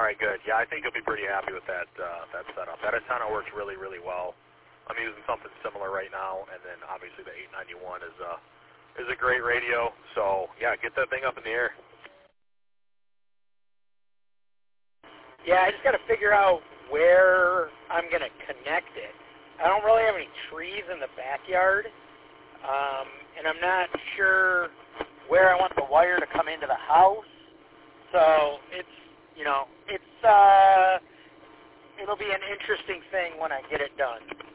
right, good. Yeah, I think you'll be pretty happy with that that setup. That antenna works really, really well. I'm using something similar right now, and then obviously the 891 is a great radio. So yeah, get that thing up in the air. Yeah, I just got to figure out where I'm going to connect it. I don't really have any trees in the backyard, and I'm not sure where I want the wire to come into the house. So it'll be an interesting thing when I get it done.